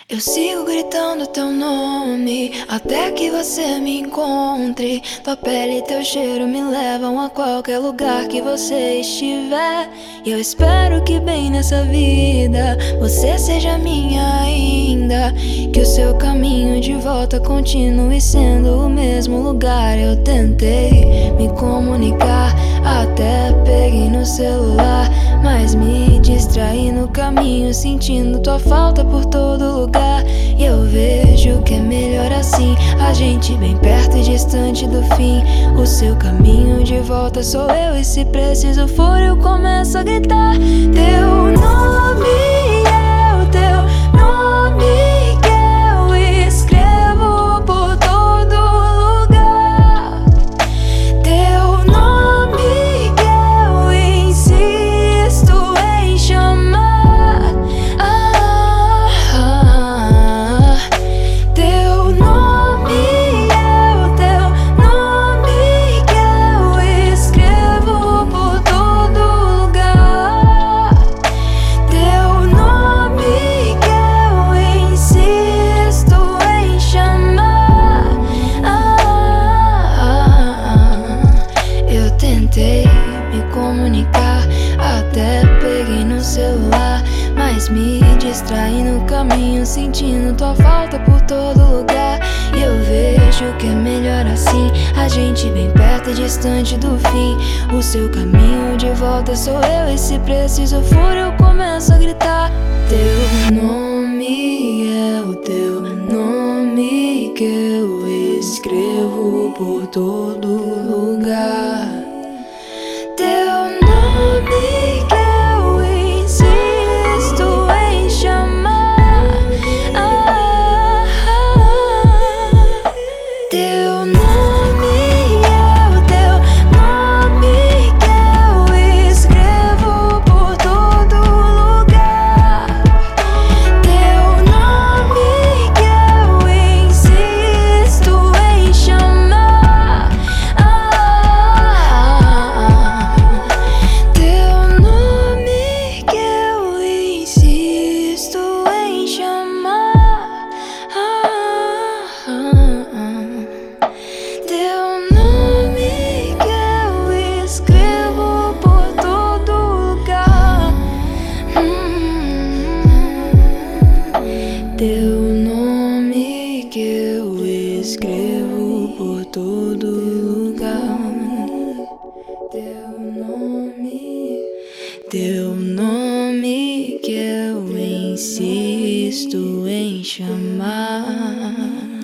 Eu sigo gritando teu nome até que você me encontre. Tua pele e teu cheiro me levam a qualquer lugar que você estiver. E eu espero que bem nessa vida você seja minha ainda, que o seu caminho de volta continue sendo o mesmo lugar. Eu tentei me comunicar, até peguei no celular, mas me distraí no caminho, sentindo tua falta por todo lugar. E eu vejo que é melhor assim, a gente bem perto e distante do fim. O seu caminho de volta sou eu, e se preciso for eu começo a gritar teu nome. É o teu nome que eu escrevo por todo lugar. Teu nome que eu insisto em chamar. Teu nome é o teu nome que eu escrevo por todo lugar. Teu nome que eu insisto em chamar. Eu tentei me comunicar, até peguei no celular, mas me distraí no caminho, sentindo tua falta por todo lugar. E eu vejo que é melhor assim, a gente bem perto e distante do fim. O seu caminho de volta sou eu, e se preciso for eu começo a gritar teu nome. É o teu nome que eu escrevo por todo lugar. Teu nome que eu insisto em chamar. Teu nome é o teu nome que eu escrevo por todo lugar. Teu nome que eu insisto em chamar. Teu nome que eu insisto em chamar. Teu nome que eu escrevo por todo lugar. Teu nome que eu escrevo por todo lugar. Teu nome que eu insisto em chamar.